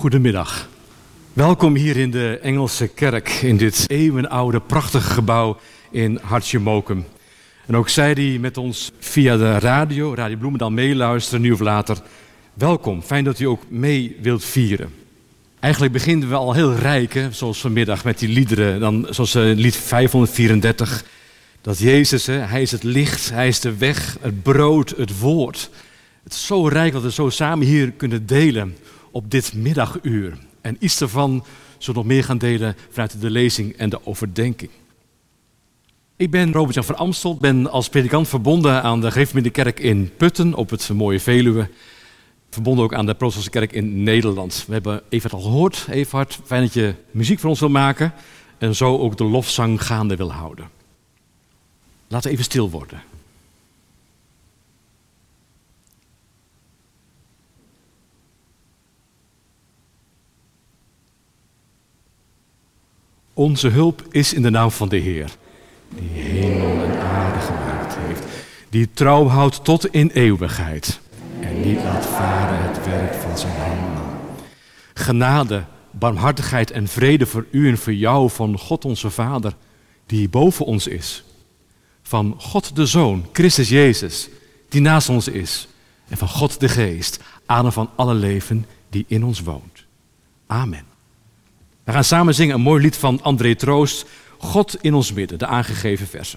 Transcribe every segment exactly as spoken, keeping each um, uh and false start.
Goedemiddag. Welkom hier in de Engelse kerk, in dit eeuwenoude prachtige gebouw in Hartje Mokum. En ook zij die met ons via de radio, Radio Bloemendaal meeluisteren, nu of later, welkom. Fijn dat u ook mee wilt vieren. Eigenlijk beginnen we al heel rijk, hè, zoals vanmiddag met die liederen, dan, zoals uh, lied vijfhonderdvierendertig. Dat Jezus, hè, hij is het licht, hij is de weg, het brood, het woord. Het is zo rijk dat we zo samen hier kunnen delen op dit middaguur. En iets daarvan zullen we nog meer gaan delen vanuit de lezing en de overdenking. Ik ben Robert-Jan van Amstel, ben als predikant verbonden aan de Gereformeerde Kerk in Putten op het mooie Veluwe. Verbonden ook aan de Protestantse Kerk in Nederland. We hebben Evert al gehoord. Evert, fijn dat je muziek voor ons wil maken en zo ook de lofzang gaande wil houden. Laten we even stil worden. Onze hulp is in de naam van de Heer, die hemel en aarde gemaakt heeft, die trouw houdt tot in eeuwigheid en niet laat varen het werk van zijn handen. Genade, barmhartigheid en vrede voor u en voor jou van God onze Vader, die boven ons is. Van God de Zoon, Christus Jezus, die naast ons is. En van God de Geest, adem van alle leven die in ons woont. Amen. We gaan samen zingen een mooi lied van André Troost, God in ons midden, de aangegeven versen.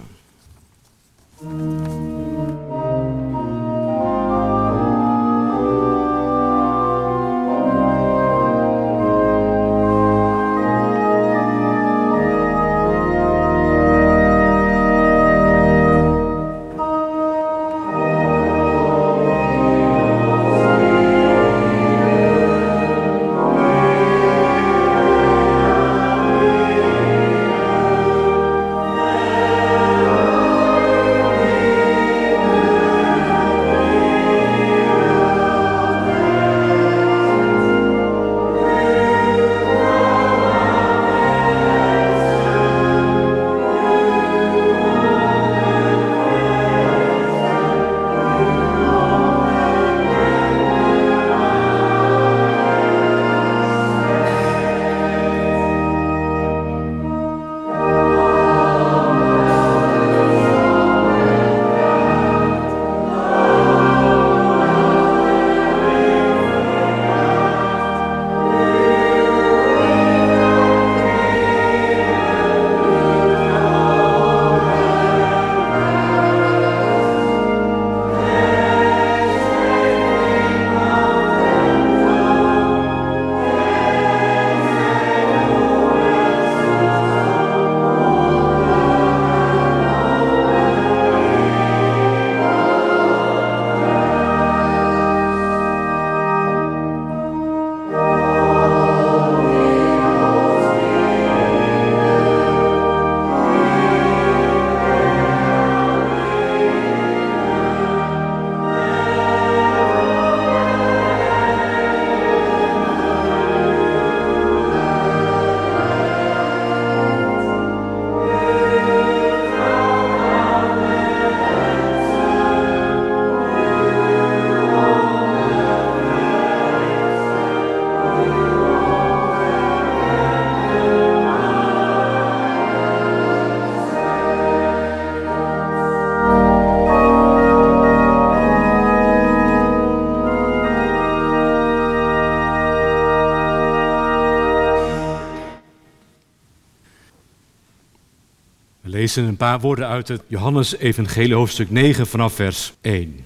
We lezen een paar woorden uit het Johannes-evangelie hoofdstuk negen vanaf vers één.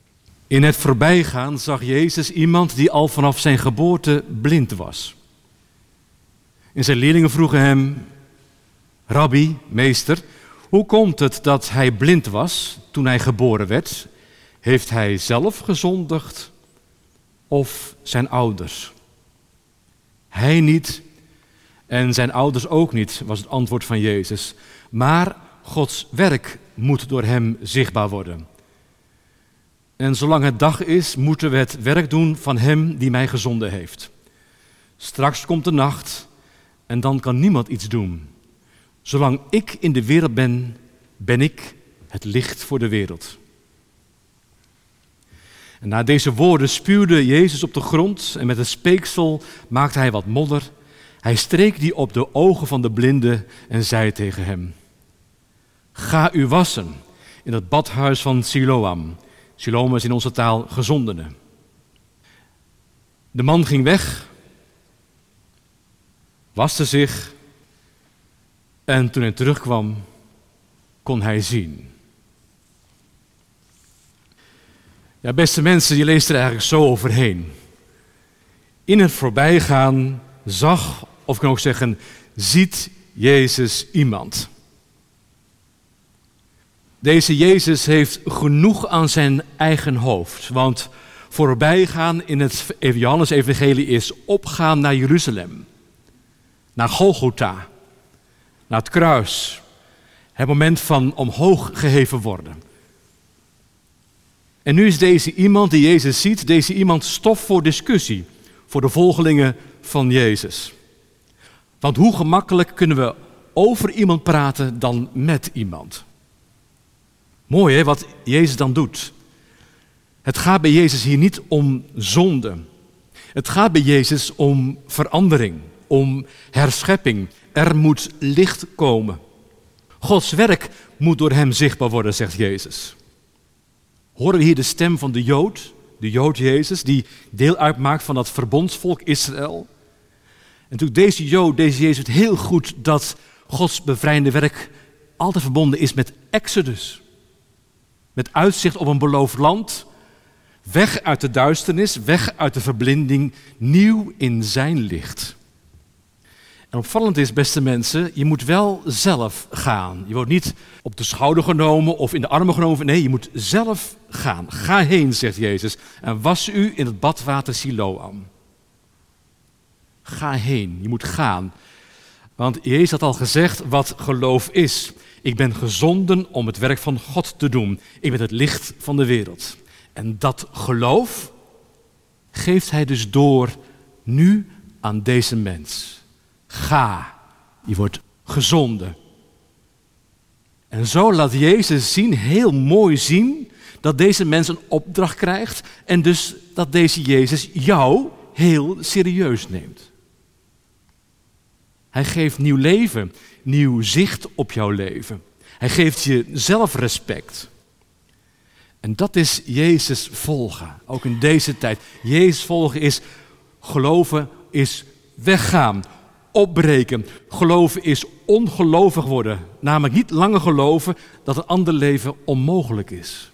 In het voorbijgaan zag Jezus iemand die al vanaf zijn geboorte blind was. En zijn leerlingen vroegen hem: Rabbi, meester, hoe komt het dat hij blind was toen hij geboren werd? Heeft hij zelf gezondigd of zijn ouders? Hij niet en zijn ouders ook niet, was het antwoord van Jezus. Maar Gods werk moet door hem zichtbaar worden. En zolang het dag is, moeten we het werk doen van hem die mij gezonden heeft. Straks komt de nacht en dan kan niemand iets doen. Zolang ik in de wereld ben, ben ik het licht voor de wereld. En na deze woorden spuwde Jezus op de grond en met een speeksel maakte hij wat modder. Hij streek die op de ogen van de blinde en zei tegen hem: ga u wassen in het badhuis van Siloam. Siloam is in onze taal gezondene. De man ging weg, waste zich en toen hij terugkwam, kon hij zien. Ja, beste mensen, je leest er eigenlijk zo overheen. In het voorbijgaan zag, of ik kan ook zeggen, ziet Jezus iemand. Deze Jezus heeft genoeg aan zijn eigen hoofd, want voorbijgaan in het Johannes-evangelie is opgaan naar Jeruzalem, naar Golgotha, naar het kruis, het moment van omhoog geheven worden. En nu is deze iemand die Jezus ziet, deze iemand stof voor discussie voor de volgelingen van Jezus. Want hoe gemakkelijk kunnen we over iemand praten dan met iemand? Mooi hè, wat Jezus dan doet. Het gaat bij Jezus hier niet om zonde. Het gaat bij Jezus om verandering, om herschepping. Er moet licht komen. Gods werk moet door hem zichtbaar worden, zegt Jezus. Horen we hier de stem van de Jood, de Jood Jezus, die deel uitmaakt van dat verbondsvolk Israël. En natuurlijk deze Jood, deze Jezus weet heel goed dat Gods bevrijdende werk altijd verbonden is met Exodus. Met uitzicht op een beloofd land, weg uit de duisternis, weg uit de verblinding, nieuw in zijn licht. En opvallend is, beste mensen, je moet wel zelf gaan. Je wordt niet op de schouder genomen of in de armen genomen. Nee, je moet zelf gaan. Ga heen, zegt Jezus, en was u in het badwater Siloam. Ga heen, je moet gaan. Want Jezus had al gezegd wat geloof is. Ik ben gezonden om het werk van God te doen. Ik ben het licht van de wereld. En dat geloof geeft hij dus door nu aan deze mens. Ga, je wordt gezonden. En zo laat Jezus zien, heel mooi zien, dat deze mens een opdracht krijgt en dus dat deze Jezus jou heel serieus neemt. Hij geeft nieuw leven, nieuw zicht op jouw leven. Hij geeft je zelfrespect. En dat is Jezus volgen, ook in deze tijd. Jezus volgen is geloven, is weggaan, opbreken. Geloven is ongelovig worden. Namelijk niet langer geloven dat een ander leven onmogelijk is.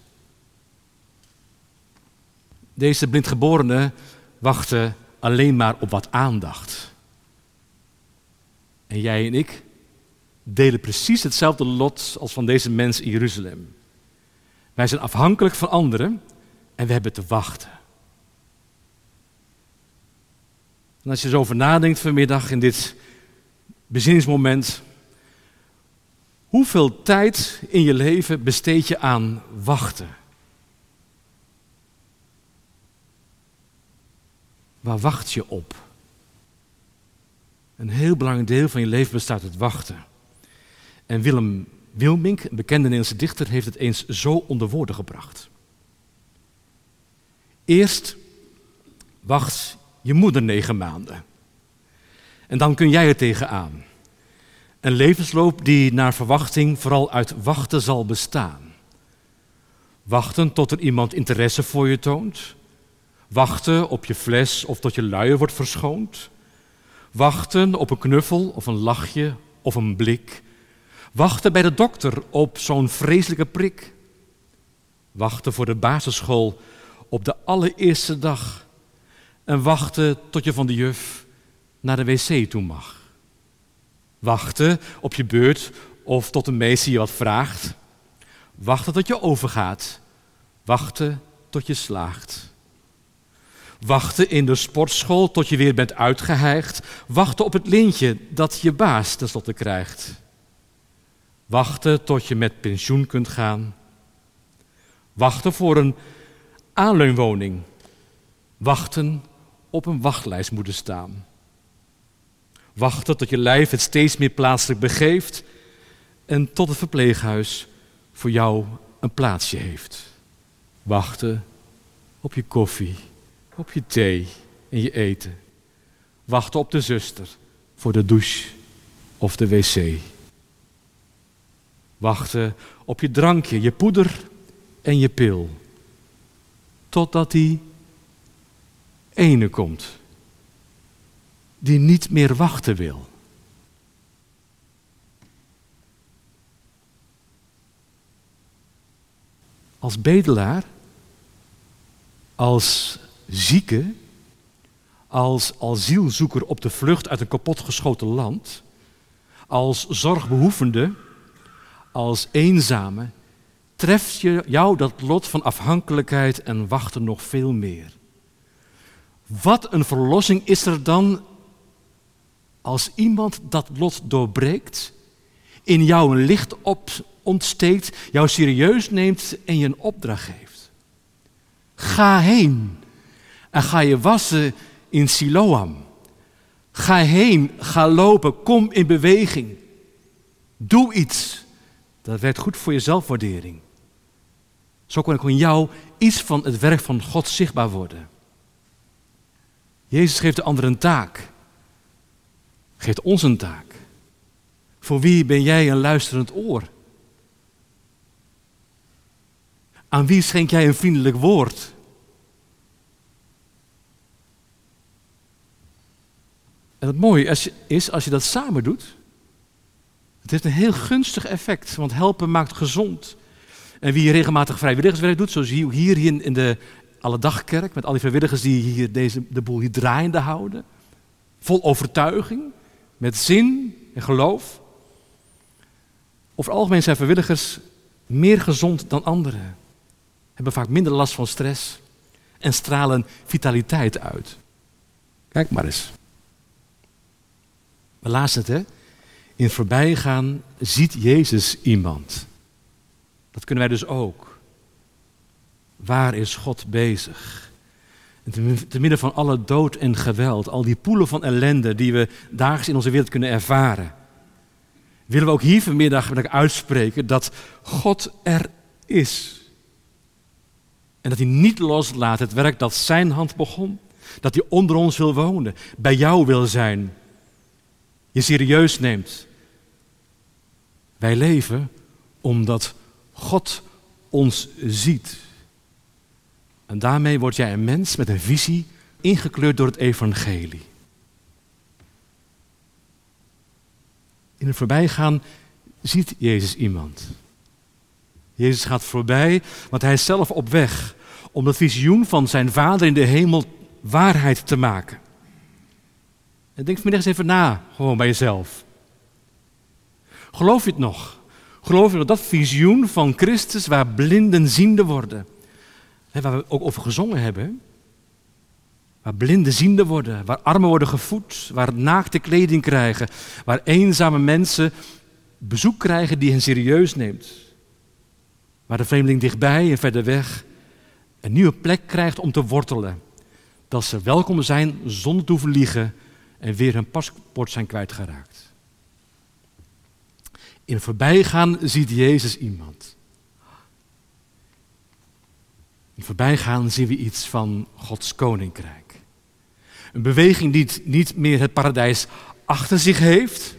Deze blindgeborenen wachten alleen maar op wat aandacht. En jij en ik delen precies hetzelfde lot als van deze mens in Jeruzalem. Wij zijn afhankelijk van anderen en we hebben te wachten. En als je zo over nadenkt vanmiddag in dit bezinningsmoment, hoeveel tijd in je leven besteed je aan wachten? Waar wacht je op? Een heel belangrijk deel van je leven bestaat uit wachten. En Willem Wilmink, een bekende Nederlandse dichter, heeft het eens zo onder woorden gebracht. Eerst wacht je moeder negen maanden. En dan kun jij er tegenaan. Een levensloop die naar verwachting vooral uit wachten zal bestaan. Wachten tot er iemand interesse voor je toont. Wachten op je fles of tot je luier wordt verschoond. Wachten op een knuffel of een lachje of een blik. Wachten bij de dokter op zo'n vreselijke prik. Wachten voor de basisschool op de allereerste dag. En wachten tot je van de juf naar de wc toe mag. Wachten op je beurt of tot de meester je wat vraagt. Wachten tot je overgaat. Wachten tot je slaagt. Wachten in de sportschool tot je weer bent uitgehijgd. Wachten op het lintje dat je baas tenslotte krijgt. Wachten tot je met pensioen kunt gaan. Wachten voor een aanleunwoning. Wachten op een wachtlijst moeten staan. Wachten tot je lijf het steeds meer plaatselijk begeeft en tot het verpleeghuis voor jou een plaatsje heeft. Wachten op je koffie, op je thee en je eten. Wachten op de zuster voor de douche of de wc. Wachten op je drankje, je poeder en je pil. Totdat die ene komt die niet meer wachten wil. Als bedelaar, als zieke, als asielzoeker op de vlucht uit een kapotgeschoten land, als zorgbehoevende, als eenzame, treft je jou dat lot van afhankelijkheid en wachten nog veel meer. Wat een verlossing is er dan als iemand dat lot doorbreekt, in jou een licht op ontsteekt, jou serieus neemt en je een opdracht geeft. Ga heen en ga je wassen in Siloam. Ga heen, ga lopen, kom in beweging. Doe iets. Dat werkt goed voor je zelfwaardering. Zo kan ook in jou iets van het werk van God zichtbaar worden. Jezus geeft de ander een taak. Geeft ons een taak. Voor wie ben jij een luisterend oor? Aan wie schenk jij een vriendelijk woord? En het mooie is, als je dat samen doet, het heeft een heel gunstig effect, want helpen maakt gezond. En wie regelmatig vrijwilligerswerk doet, zoals hier, hier in de Alledagkerk, met al die vrijwilligers die hier deze, de boel hier draaiende houden, vol overtuiging, met zin en geloof. Over het algemeen zijn vrijwilligers meer gezond dan anderen, hebben vaak minder last van stress en stralen vitaliteit uit. Kijk maar eens. We lazen het, hè? In het voorbijgaan ziet Jezus iemand. Dat kunnen wij dus ook. Waar is God bezig? En te midden van alle dood en geweld, al die poelen van ellende die we dagelijks in onze wereld kunnen ervaren, willen we ook hier vanmiddag uitspreken dat God er is. En dat hij niet loslaat het werk dat zijn hand begon. Dat hij onder ons wil wonen, bij jou wil zijn, je serieus neemt. Wij leven omdat God ons ziet. En daarmee word jij een mens met een visie, ingekleurd door het evangelie. In het voorbijgaan ziet Jezus iemand. Jezus gaat voorbij, want hij is zelf op weg om dat visioen van zijn Vader in de hemel waarheid te maken. En denk vanmiddag eens even na, gewoon bij jezelf. Geloof je het nog? Geloof je nog dat visioen van Christus waar blinden ziende worden? Hè, waar we ook over gezongen hebben. Waar blinden ziende worden, waar armen worden gevoed, waar naakte kleding krijgen, waar eenzame mensen bezoek krijgen die hen serieus neemt. Waar de vreemdeling dichtbij en verder weg een nieuwe plek krijgt om te wortelen. Dat ze welkom zijn zonder te hoeven liegen en weer hun paspoort zijn kwijtgeraakt. In het voorbijgaan ziet Jezus iemand. In het voorbijgaan zien we iets van Gods koninkrijk. Een beweging die niet meer het paradijs achter zich heeft,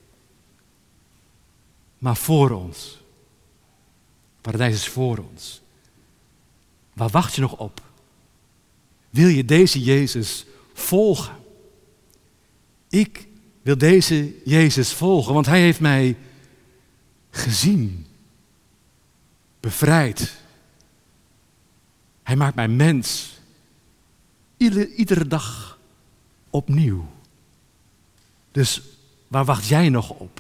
maar voor ons. Het paradijs is voor ons. Waar wacht je nog op? Wil je deze Jezus volgen? Ik wil deze Jezus volgen, want hij heeft mij gezien, bevrijd. Hij maakt mij mens, iedere, iedere dag opnieuw. Dus waar wacht jij nog op?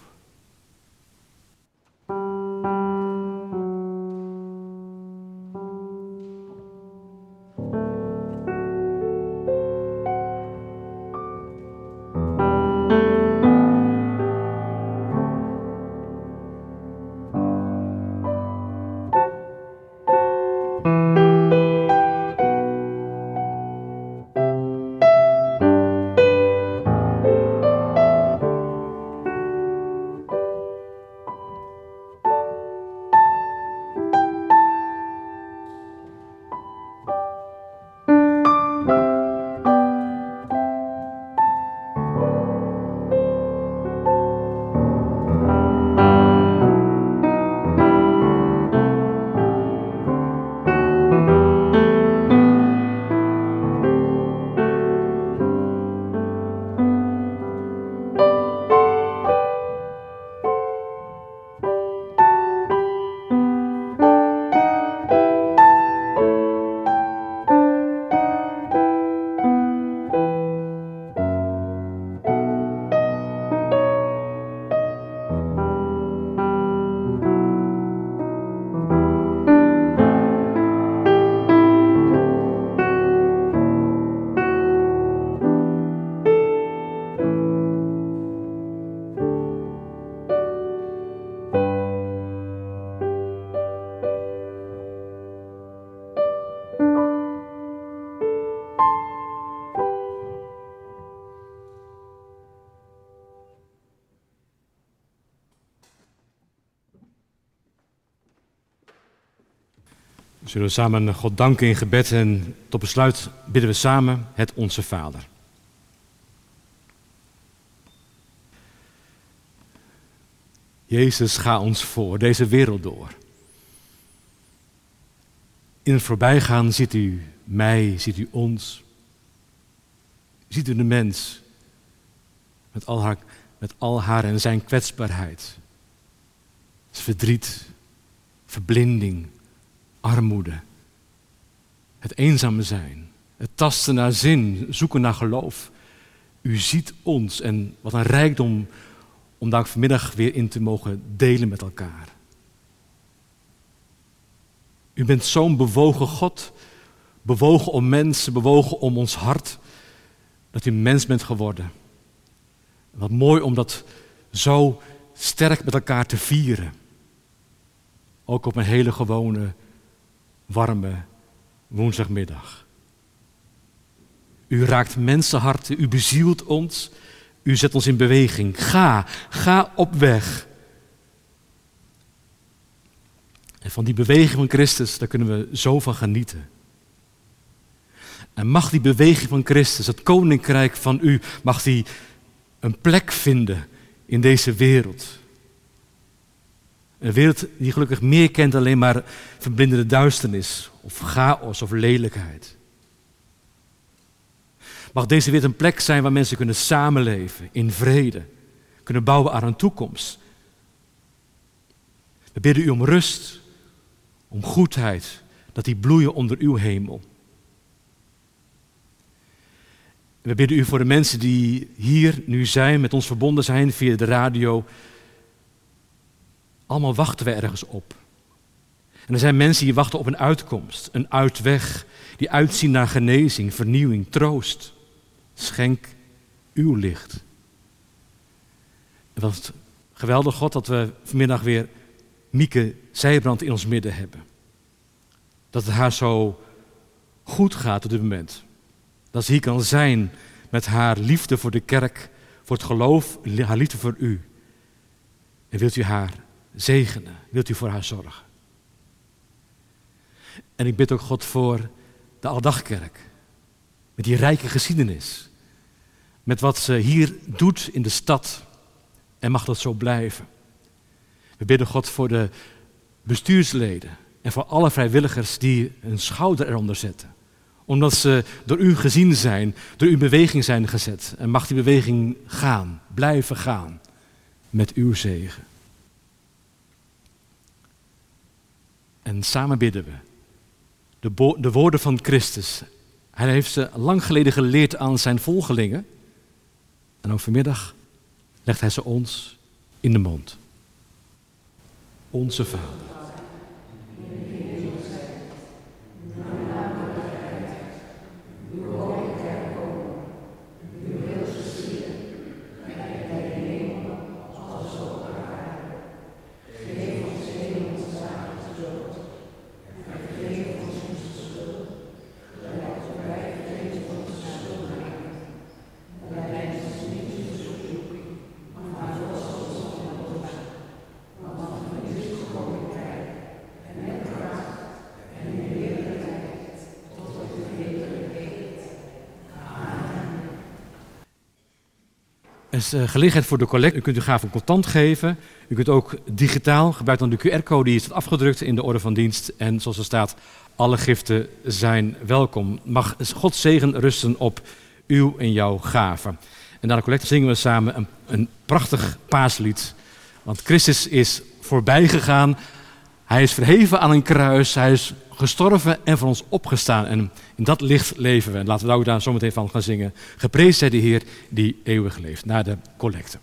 We zullen samen God danken in gebed en tot besluit bidden we samen het Onze Vader. Jezus, ga ons voor deze wereld door. In het voorbijgaan ziet u mij, ziet u ons. Ziet u de mens met al haar, met al haar en zijn kwetsbaarheid. Verdriet, verblinding, armoede. Het eenzame zijn, het tasten naar zin, zoeken naar geloof. U ziet ons en wat een rijkdom om daar vanmiddag weer in te mogen delen met elkaar. U bent zo'n bewogen God, bewogen om mensen, bewogen om ons hart, dat u mens bent geworden. Wat mooi om dat zo sterk met elkaar te vieren. Ook op een hele gewone, warme woensdagmiddag. U raakt mensenharten, u bezielt ons, u zet ons in beweging. Ga, ga op weg. En van die beweging van Christus, daar kunnen we zo van genieten. En mag die beweging van Christus, het koninkrijk van u, mag die een plek vinden in deze wereld. Een wereld die gelukkig meer kent alleen maar verblindende duisternis of chaos of lelijkheid. Mag deze wereld een plek zijn waar mensen kunnen samenleven in vrede, kunnen bouwen aan een toekomst. We bidden u om rust, om goedheid, dat die bloeien onder uw hemel. We bidden u voor de mensen die hier nu zijn, met ons verbonden zijn via de radio. Allemaal wachten we ergens op. En er zijn mensen die wachten op een uitkomst, een uitweg, die uitzien naar genezing, vernieuwing, troost. Schenk uw licht. En wat geweldig, God, dat we vanmiddag weer Mieke Zijbrand in ons midden hebben. Dat het haar zo goed gaat op dit moment. Dat ze hier kan zijn met haar liefde voor de kerk, voor het geloof, haar liefde voor u. En wilt u haar zegenen, wilt u voor haar zorgen. En ik bid ook God voor de Aldagkerk, met die rijke geschiedenis, met wat ze hier doet in de stad en mag dat zo blijven. We bidden God voor de bestuursleden en voor alle vrijwilligers die een schouder eronder zetten. Omdat ze door u gezien zijn, door uw beweging zijn gezet. En mag die beweging gaan, blijven gaan, met uw zegen. En samen bidden we de, bo- de woorden van Christus. Hij heeft ze lang geleden geleerd aan zijn volgelingen. En ook vanmiddag legt hij ze ons in de mond. Onze Vader. Er is uh, gelegenheid voor de collect. U kunt u graag een contant geven. U kunt ook digitaal, gebruik dan de Q R-code die is afgedrukt in de orde van dienst. En zoals er staat, alle giften zijn welkom. Mag Gods zegen rusten op uw en jouw gaven. En na de collecte zingen we samen een, een prachtig paaslied. Want Christus is voorbij gegaan. Hij is verheven aan een kruis. Hij is gestorven en voor ons opgestaan. En in dat licht leven we. En laten we ook daar zo meteen van gaan zingen. Geprezen zij de Heer die eeuwig leeft. Na de collecte.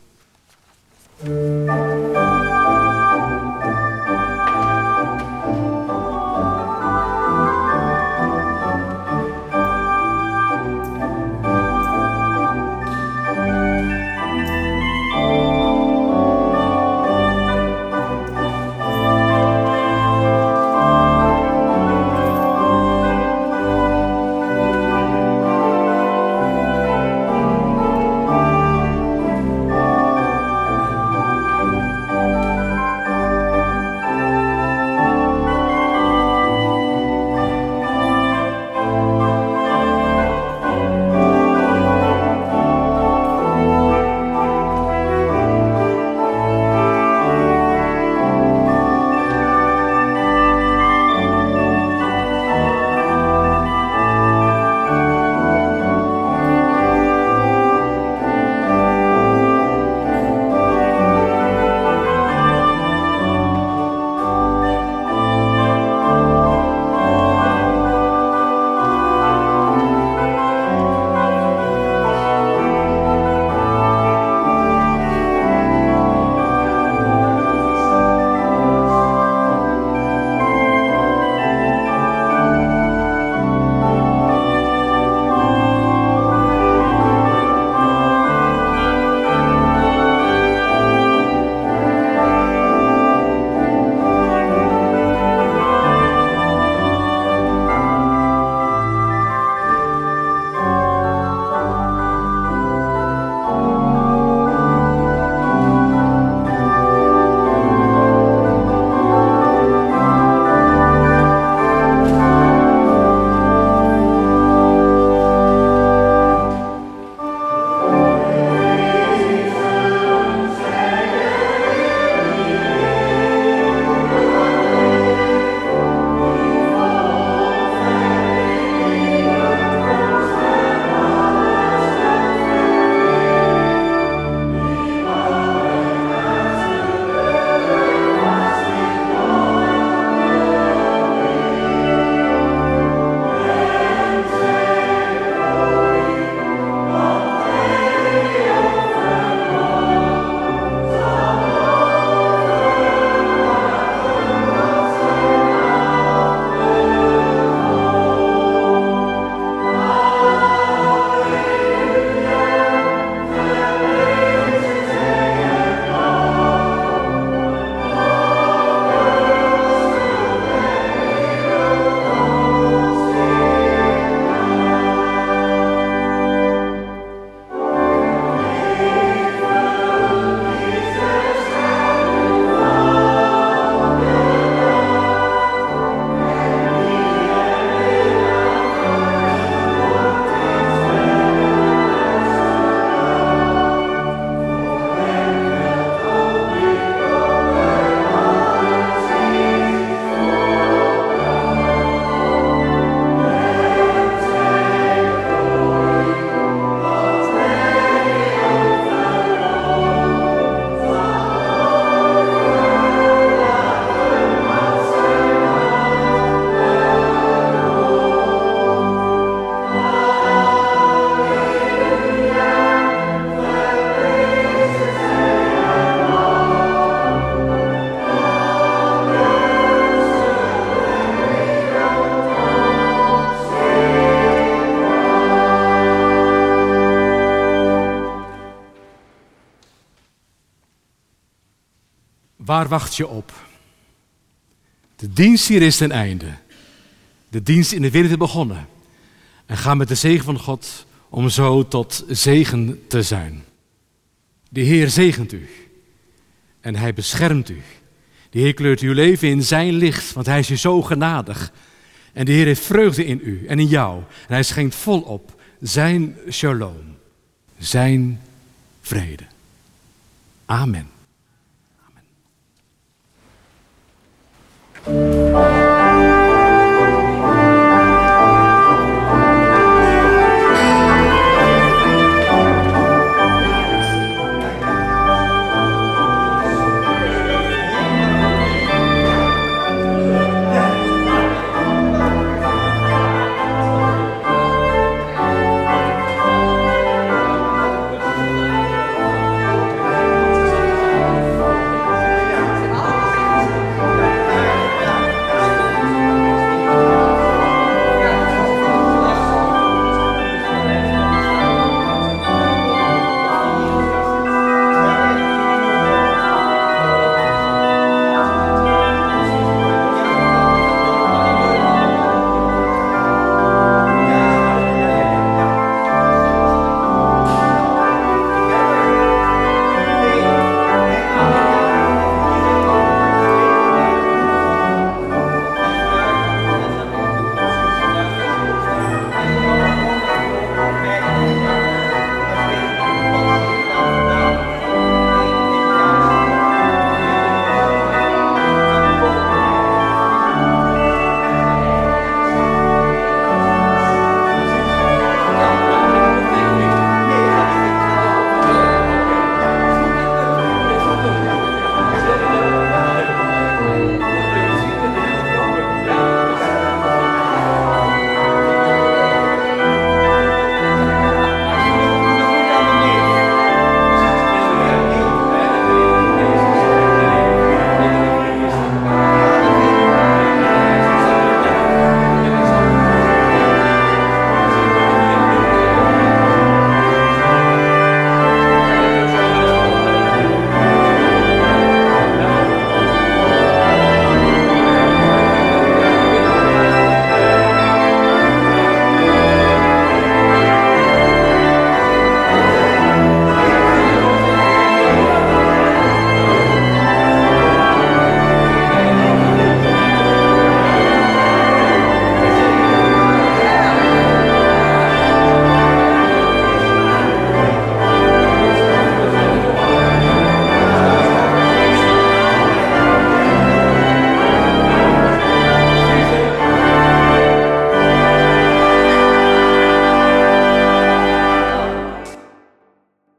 Waar wacht je op? De dienst hier is ten einde. De dienst in de wereld is begonnen. En ga met de zegen van God om zo tot zegen te zijn. De Heer zegent u. En hij beschermt u. De Heer kleurt uw leven in zijn licht, want hij is u zo genadig. En de Heer heeft vreugde in u en in jou. En hij schenkt volop zijn shalom. Zijn vrede. Amen. Amen.